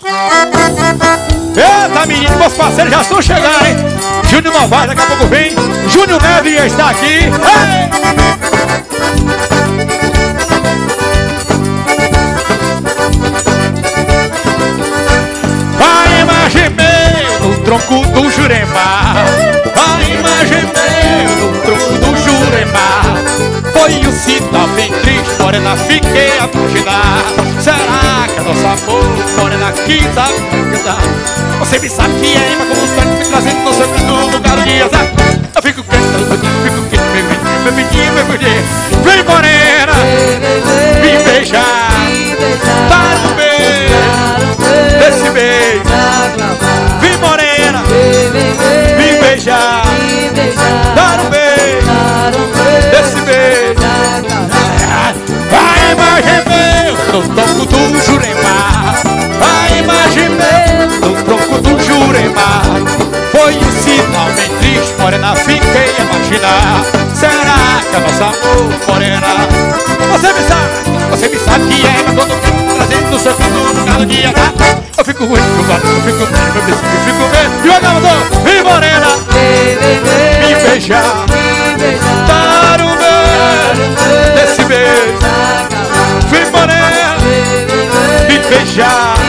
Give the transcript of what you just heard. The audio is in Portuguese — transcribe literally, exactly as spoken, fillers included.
Eita, menino, meus parceiros já estão chegando, hein? Júnior Novaes daqui a pouco vem. Júnior Neves está aqui. Ei! A imagem meu no tronco do Jurema. A imagem meu no tronco do Jurema. Foi o cita bem triste, morena, fiquei a imaginar. Será que é nosso amor, morena, que tá cantar? Você me sabe que é, mas como está me trazendo no seu canto, no caro de azar. Eu fico quieto, eu fico quieto, meu menino, meu menino, meu menino. Vem, morena, me beijar, dar um beijo, desse beijo. Vem, morena, me beijar, dar um beijo, desse beijo. A imagem meu no tronco do Jurema. A imagem meu no tronco do Jurema. Foi um sinal bem triste, morena, fiquei a imaginar. Será que é nosso amor, morena? Você me sabe, você me sabe que é, mas quando eu fico trazendo no seu canto no galo de andar, eu fico ruim, eu gosto, eu fico bem, eu fico, eu fico bem. E o agravador, vem, morena, me beijar, dar um beijo, desse beijo. Vem, morena, me beijar.